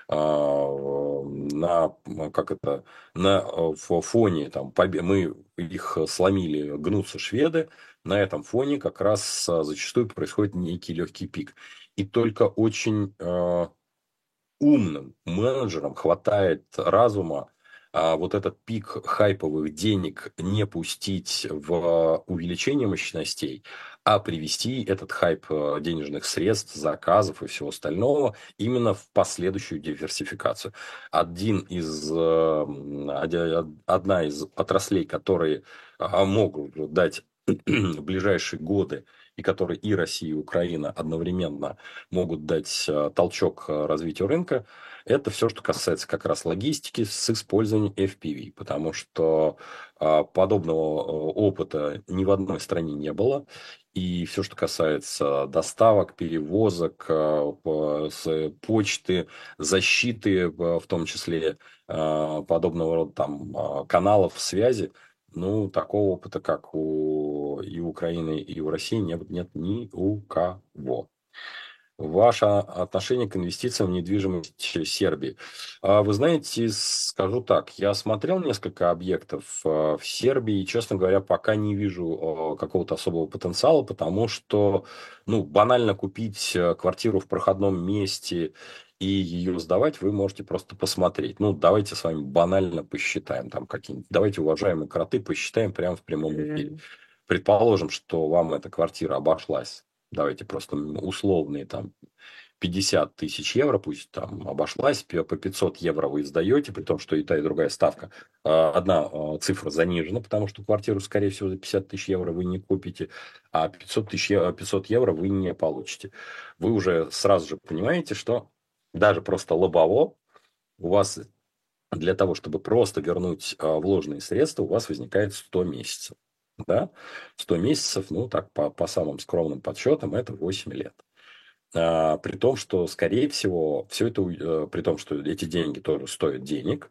А, На, как это, на э, фо- фоне там, побе- мы их сломили, гнутся шведы, на этом фоне как раз а, зачастую происходит некий легкий пик. И только очень э, умным менеджерам хватает разума а, вот этот пик хайповых денег не пустить в увеличение мощностей, а привести этот хайп э, денежных средств, заказов и всего остального именно в последующую диверсификацию. Один из, э, м, оди- одна из отраслей, которые а, могут дать в ближайшие годы и которые и Россия, и Украина одновременно могут дать э, толчок э, развитию рынка, это все, что касается как раз логистики с использованием эф пи ви, потому что а, подобного э, опыта ни в одной стране не было. И все, что касается доставок, перевозок, э, по- с почты, защиты, э, в том числе э, подобного рода там, э, каналов связи, ну, такого опыта, как у и у Украины, и у России, нет, нет ни у кого. Ваше отношение к инвестициям в недвижимость Сербии. А, Вы знаете, скажу так, я смотрел несколько объектов э, в Сербии, и, честно говоря, пока не вижу э, какого-то особого потенциала, потому что, ну, банально купить э, квартиру в проходном месте и ее сдавать вы можете просто посмотреть. Ну, давайте с вами банально посчитаем там какие-нибудь. Давайте, уважаемые кроты, посчитаем прямо в прямом эфире. Предположим, что вам эта квартира обошлась, давайте просто условные там пятьдесят тысяч евро, пусть там обошлась, по пятьсот евро вы сдаете, при том, что и та, и другая ставка. А, Одна а, цифра занижена, потому что квартиру, скорее всего, за пятьдесят тысяч евро вы не купите, а пятьсот тысяч, евро- пятьсот евро вы не получите. Вы уже сразу же понимаете, что даже просто лобово у вас для того, чтобы просто вернуть а, вложенные средства, у вас возникает сто месяцев. Да? сто месяцев, ну так, по, по самым скромным подсчетам, это восемь лет. А, при том, что, скорее всего, все это, э, при том, что эти деньги тоже стоят денег,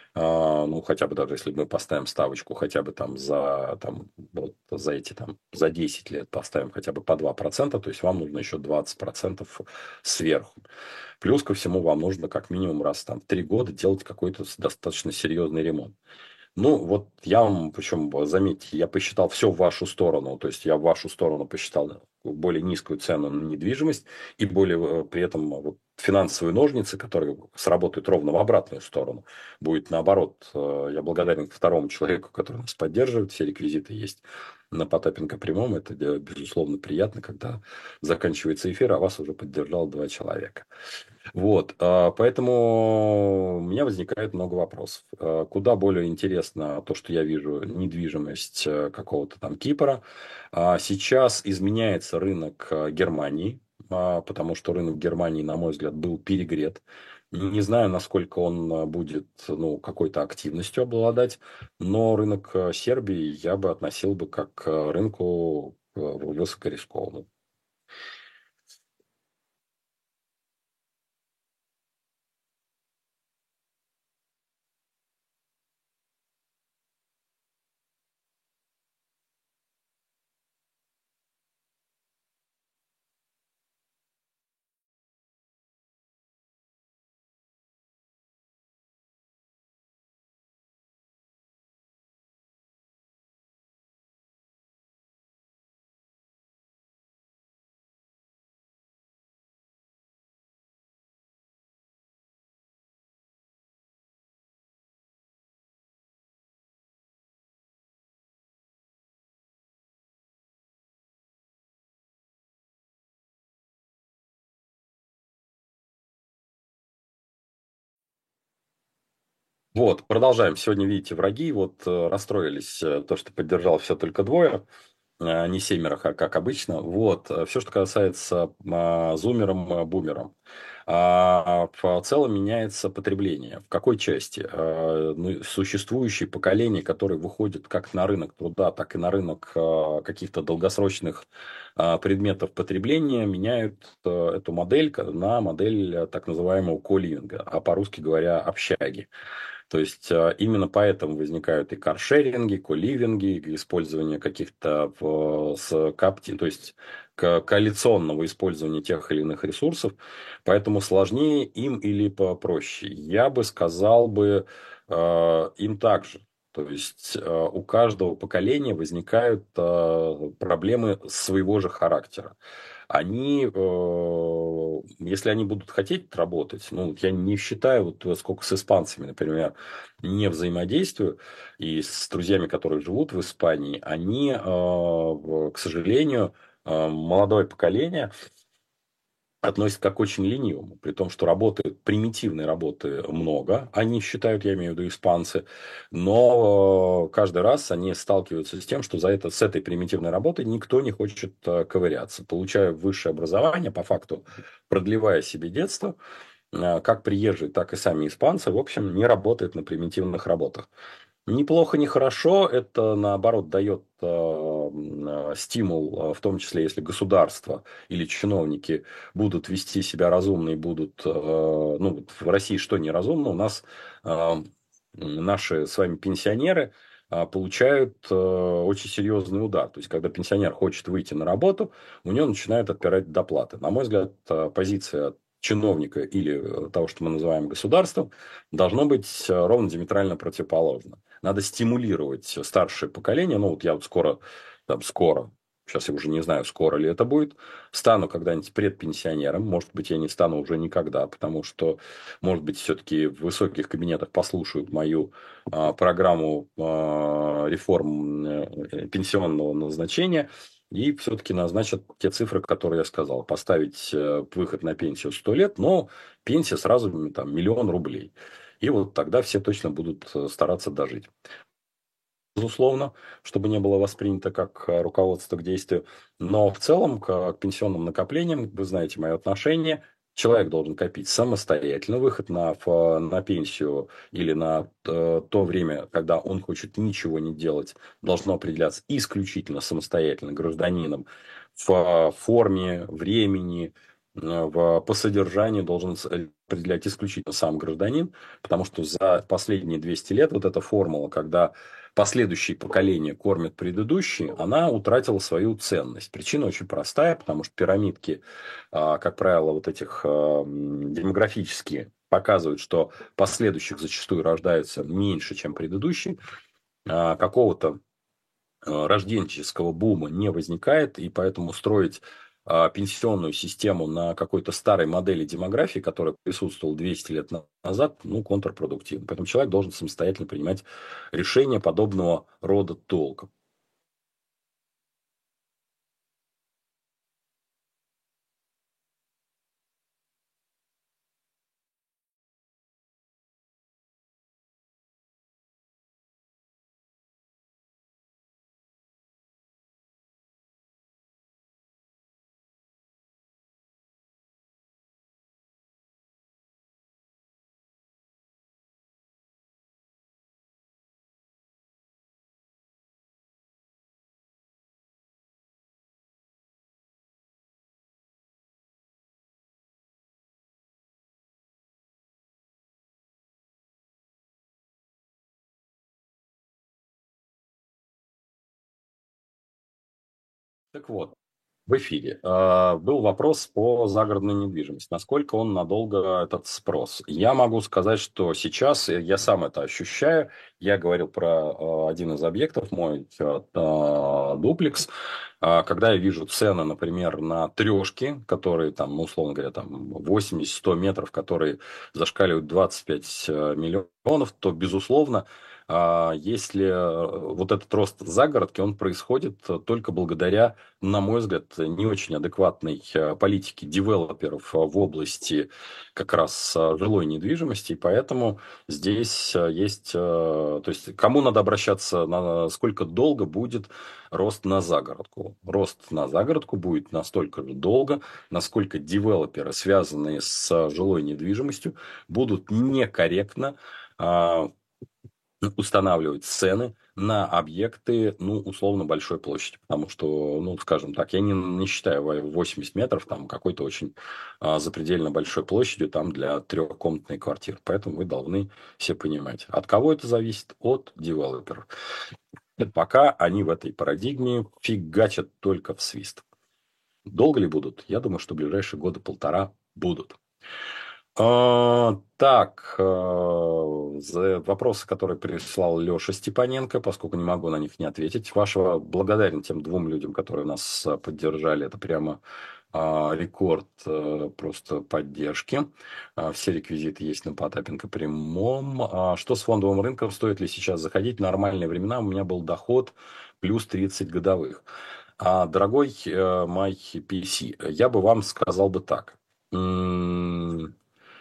а, ну, хотя бы даже если мы поставим ставочку хотя бы там за, там, вот, за эти там, за десять лет поставим хотя бы по два процента, то есть вам нужно еще двадцать процентов сверху. Плюс ко всему вам нужно как минимум раз там, в три года делать какой-то достаточно серьезный ремонт. Ну, вот я вам, причем, заметьте, я посчитал все в вашу сторону, то есть я в вашу сторону посчитал более низкую цену на недвижимость и более э, при этом вот финансовые ножницы, которые сработают ровно в обратную сторону. Будет наоборот, э, я благодарен второму человеку, который нас поддерживает, все реквизиты есть на Потапенко прямом, это, э, безусловно, приятно, когда заканчивается эфир, а вас уже поддержал два человека. Вот, а, поэтому у меня возникает много вопросов. А, Куда более интересно то, что я вижу, недвижимость э, какого-то там Кипра. А Сейчас изменяется рынок э, Германии, а, потому что рынок Германии, на мой взгляд, был перегрет. Не знаю, насколько он э, будет, ну, какой-то активностью обладать, но рынок э, Сербии я бы относил бы как к рынку э, высокорискованному. Вот, продолжаем. Сегодня, видите, враги вот э, расстроились, э, то, что поддержал все только двое. а не семерых, а как обычно. Вот, все, что касается а, зумером, а, бумером. А в целом меняется потребление. В какой части? А, ну, существующие поколения, которые выходят как на рынок труда, так и на рынок а, каких-то долгосрочных а, предметов потребления, меняют а, эту модель на модель а, так называемого коливинга, а по-русски говоря, общаги. То есть а, именно поэтому возникают и каршеринги, коливинги, использование каких-то в- с капти, то есть ко- коалиционного использования тех или иных ресурсов. Поэтому сложнее им или попроще. Я бы сказал бы э, им также. То есть э, у каждого поколения возникают э, проблемы своего же характера. Они, э, если они будут хотеть работать, ну, вот я не считаю, вот э, сколько с испанцами, например, не взаимодействую, и с друзьями, которые живут в Испании, они, э, в- к сожалению, э, молодое поколение относится как к очень ленивому, при том, что работы, примитивной работы много, они считают, я имею в виду испанцы, но э, каждый раз они сталкиваются с тем, что за это, с этой примитивной работой никто не хочет э, ковыряться. Получая высшее образование, по факту продлевая себе детство, э, как приезжие, так и сами испанцы, в общем, не работают на примитивных работах. Неплохо, не хорошо. Это, наоборот, дает э, м, э, стимул, э, в том числе, если государство или чиновники будут вести себя разумно и будут... э, ну, вот в России что неразумно? У нас э, наши с вами пенсионеры э, получают э, очень серьезный удар. То есть, когда пенсионер хочет выйти на работу, у него начинают отпирать доплаты. На мой взгляд, э, позиция чиновника или э, того, что мы называем государством, должно быть э, ровно диаметрально противоположно. Надо стимулировать старшее поколение. Ну, вот я вот скоро, там, скоро, сейчас я уже не знаю, скоро ли это будет, стану когда-нибудь предпенсионером. Может быть, я не стану уже никогда, потому что, может быть, все-таки в высоких кабинетах послушают мою а, программу а, реформ э, пенсионного назначения. И все-таки назначат те цифры, которые я сказал. Поставить э, выход на пенсию сто лет, но пенсия сразу там, миллион рублей. И вот тогда все точно будут э, стараться дожить. Безусловно, чтобы не было воспринято как э, руководство к действию. Но в целом к, к пенсионным накоплениям, вы знаете мое отношение, человек должен копить самостоятельно. Выход на, ф- на пенсию или на э, то время, когда он хочет ничего не делать, должно определяться исключительно самостоятельно гражданином в форме, времени, э, в, по содержанию должен с- определять исключительно сам гражданин, потому что за последние двести лет вот эта формула, когда последующие поколения кормят предыдущие, она утратила свою ценность. Причина очень простая, потому что пирамидки, а, как правило, вот этих а, м, демографические, показывают, что последующих зачастую рождается меньше, чем предыдущие. А, Какого-то а, рожденческого бума не возникает, и поэтому строить а, пенсионную систему на какой-то старой модели демографии, которая присутствовала двести лет на- назад, ну, контрпродуктивно. Поэтому человек должен самостоятельно принимать решения подобного рода толком. Так вот, в эфире. Э, Был вопрос по загородной недвижимости. Насколько он надолго этот спрос? Я могу сказать, что сейчас э, я сам это ощущаю. Я говорил про э, один из объектов, мой э, э, дуплекс. А Когда я вижу цены, например, на трешки, которые там, ну, условно говоря, там восемьдесят-сто метров, которые зашкаливают двадцать пять э, миллионов, то, безусловно, а, если э, вот этот рост загородки, он происходит э, только благодаря, на мой взгляд, не очень адекватной э, политики девелоперов э, в области как раз э, жилой недвижимости. И поэтому здесь э, есть э, то есть кому надо обращаться, на сколько долго будет рост на загородку. Рост на загородку будет настолько же долго, насколько девелоперы, связанные с жилой недвижимостью, будут некорректно а, устанавливать цены на объекты, ну, условно, большой площади. Потому что, ну, скажем так, я не, не считаю восемьдесят метров там какой-то очень а, запредельно большой площадью там для трехкомнатной квартиры. Поэтому вы должны все понимать. От кого это зависит? От девелоперов. Пока они в этой парадигме фигачат только в свист. Долго ли будут? Я думаю, что в ближайшие года полтора будут. А, так, а, за вопросы, которые прислал Леша Степаненко, поскольку не могу на них не ответить. Вашего благодарен тем двум людям, которые нас а, поддержали. Это прямо а, рекорд а, просто поддержки. А, все реквизиты есть на Потапенко прямом. А, что с фондовым рынком? Стоит ли сейчас заходить? В нормальные времена у меня был доход плюс тридцать годовых. А, дорогой э, мой пи си, я бы вам сказал бы так. М,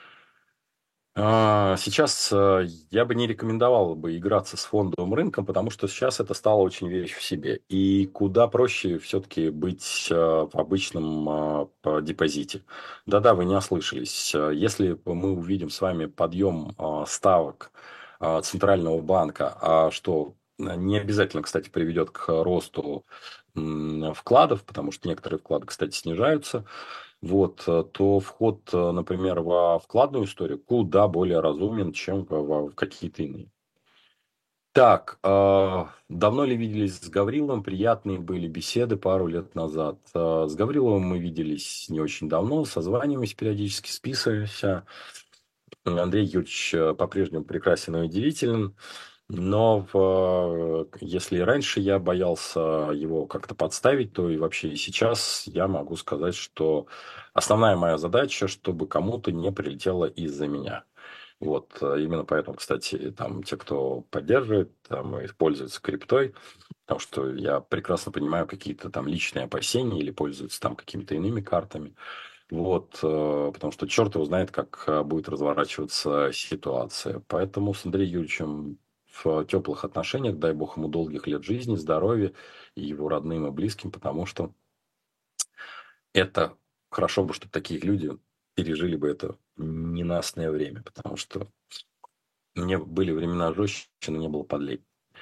а, Сейчас э, я бы не рекомендовал бы играться с фондовым рынком, потому что сейчас это стало очень вещь в себе. И куда проще все-таки быть э, в обычном э, по депозите. Да-да, вы не ослышались. Э, Если мы увидим с вами подъем э, ставок э, Центрального банка, а что не обязательно, кстати, приведет к росту м, вкладов, потому что некоторые вклады, кстати, снижаются, вот, э, то вход, э, например, во вкладную историю куда более разумен, чем в, во- в какие-то иные. Так, э, давно ли виделись с Гавриловым? Приятные были беседы пару лет назад. Э, С Гавриловым мы виделись не очень давно, созваниваемся периодически, списываемся. Андрей Юрьевич э, по-прежнему прекрасен и удивителен. Но в, э, если и раньше я боялся его как-то подставить, то и вообще и сейчас я могу сказать, что основная моя задача, чтобы кому-то не прилетело из-за меня. Вот, э, именно поэтому, кстати, там те, кто поддерживает, там, и пользуется криптой, потому что я прекрасно понимаю какие-то там личные опасения или пользуются там какими-то иными картами. Вот, э, потому что черт его знает, как э, будет разворачиваться ситуация. Поэтому с Андреем Юрьевичем в теплых отношениях, дай бог ему долгих лет жизни, здоровья и его родным и близким, потому что это хорошо бы, чтобы такие люди пережили бы это ненастное время, потому что мне были времена жестче, но не было подлей.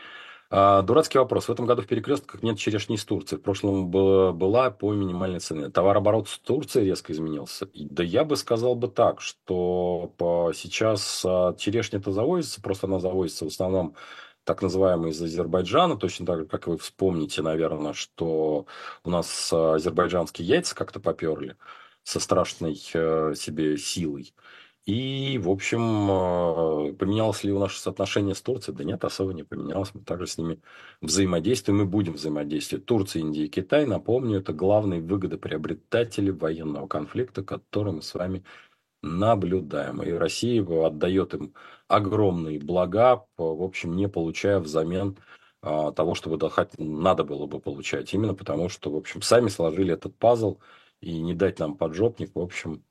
А, дурацкий вопрос. В этом году в перекрестках нет черешни из Турции. В прошлом было, была по минимальной цене. Товарооборот с Турцией резко изменился. И, да я бы сказал бы так, что по, сейчас а, черешня-то завозится, просто она завозится в основном так называемый из Азербайджана, точно так же, как вы вспомните, наверное, что у нас а, азербайджанские яйца как-то поперли со страшной э, себе силой. И, в общем, э, поменялось ли у нас отношение с Турцией? Да нет, особо не поменялось. Мы также с ними взаимодействуем и будем взаимодействовать. Турция, Индия и Китай, напомню, это главные выгодоприобретатели военного конфликта, который мы с вами наблюдаем. И Россия отдает им огромные блага, в общем, не получая взамен а, того, что выдохать надо было бы получать. Именно потому, что, в общем, сами сложили этот пазл и не дать нам поджопник, в общем,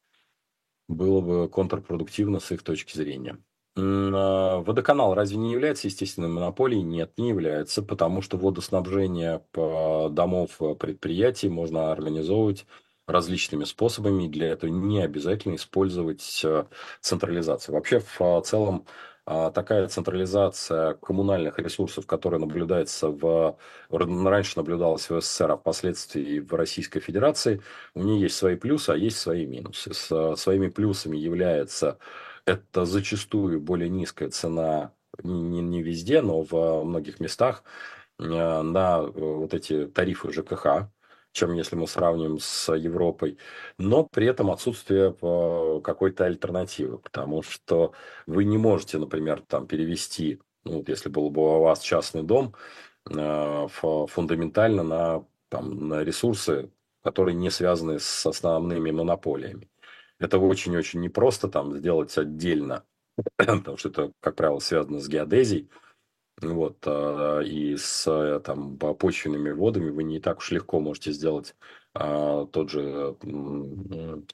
было бы контрпродуктивно с их точки зрения. М, а, Водоканал разве не является естественной монополией? Нет, не является, потому что водоснабжение по- домов, э, предприятий можно организовывать различными способами, и для этого не обязательно использовать э, централизацию. Вообще, в э, целом, а, такая централизация коммунальных ресурсов, которая наблюдается в... раньше наблюдалась в СССР, а впоследствии в Российской Федерации, у нее есть свои плюсы, а есть свои минусы. С э, своими плюсами является это зачастую более низкая цена, не, не везде, но в многих местах э, на э, вот эти тарифы ЖКХ, чем если мы сравним с Европой, но при этом отсутствие э, какой-то альтернативы, потому что вы не можете, например, там перевести, ну, вот если был бы у вас частный дом, э, ф- фундаментально на, там, на ресурсы, которые не связаны с основными монополиями. Это очень-очень непросто там сделать отдельно, потому что это, как правило, связано с геодезией. Вот, а, и с э, там, по- почвенными водами вы не так уж легко можете сделать а, тот же м,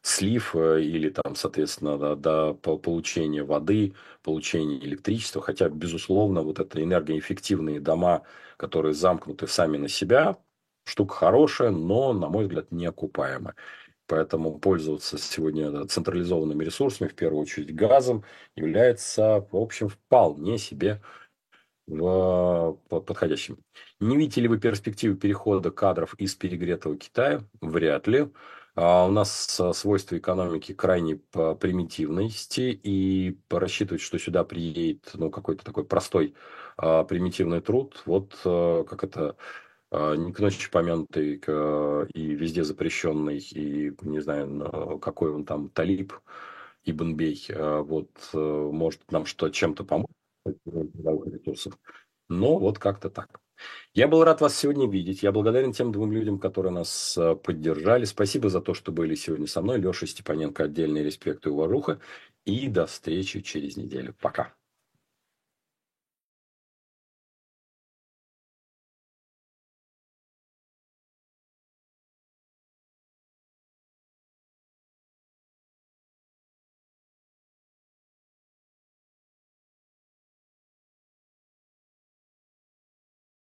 слив э, или там, соответственно, до, до по- получения воды, получения электричества. Хотя, безусловно, вот это энергоэффективные дома, которые замкнуты сами на себя, штука хорошая, но, на мой взгляд, неокупаемая. Поэтому пользоваться сегодня централизованными ресурсами, в первую очередь газом, является, в общем, вполне себе в по- подходящим. Не видите ли вы перспективы перехода кадров из перегретого Китая? Вряд ли. А у нас а, свойства экономики крайне по примитивности, и рассчитывать, что сюда приедет ну, какой-то такой простой а, примитивный труд, вот а, как это а, не к ночи помянутый к- и везде запрещенный, и не знаю, на- какой он там талиб, Ибн Бей, а, вот э, может нам что чем-то помочь трудовых ресурсов. Но вот как-то так. Я был рад вас сегодня видеть. Я благодарен тем двум людям, которые нас э, поддержали. Спасибо за то, что были сегодня со мной. Леша Степаненко, отдельный респект и уважуха. И до встречи через неделю. Пока.